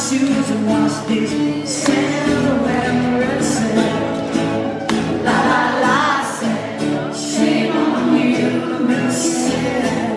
shoes and wash dishes. Send the weather and said, la la la, said, shame on you. And said,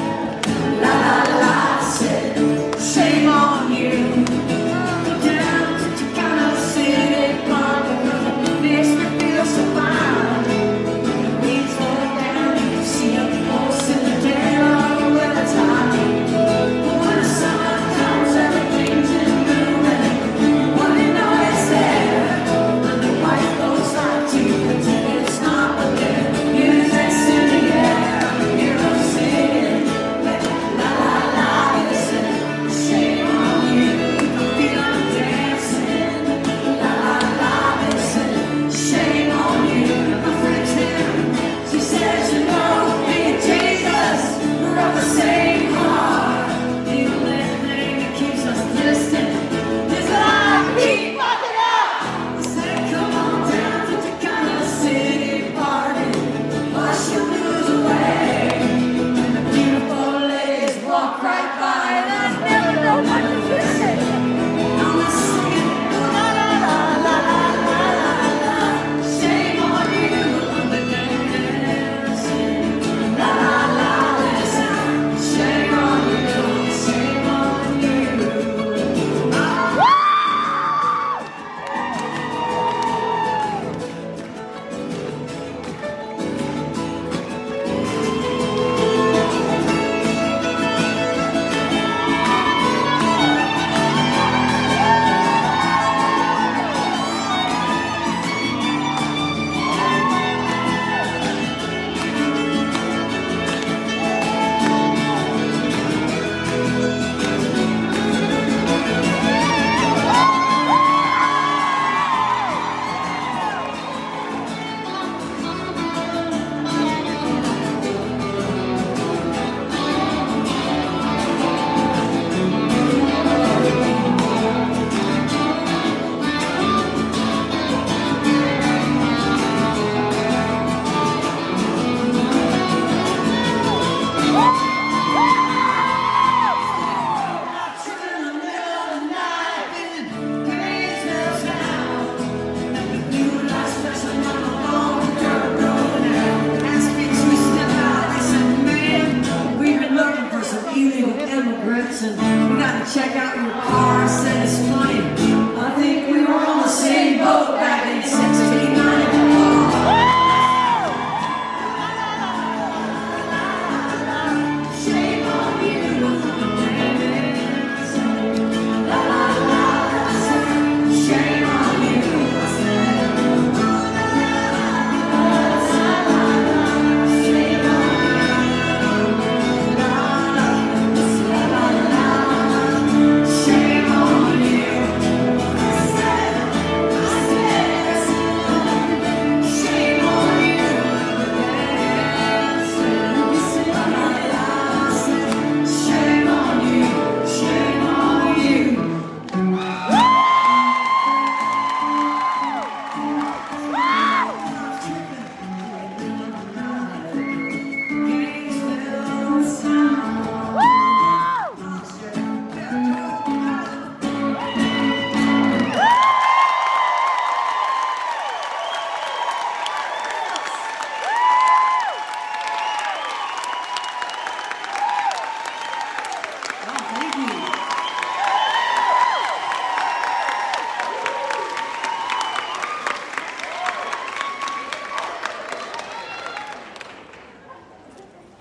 la la la, said, shame on you. Go down to Chicano City Park, it makes me feel so fine. The winds roll down, you can see a pulse in the dead of the weather's high. But when the summer comes, everything's in bloom, and what you know is there. And the wife goes out to pretend it's not, but there music's in the air. Hear them singing, la la la, listen, shame on you. I feel I'm dancing, la la la, listen, shame on you. My friend's here, she says, you know, me and Jesus, we're of the same heart. The only thing that keeps us distant is that I keep walking out. I said, come on down to Chicano City Party, wash your blues away. And the beautiful ladies walk right by, and I never know what to say. I'm a singing, la la la la la la la. Shame on you, I'm the dancing, la la la, listen. Shame on you, shame on you. And we gotta check out your car.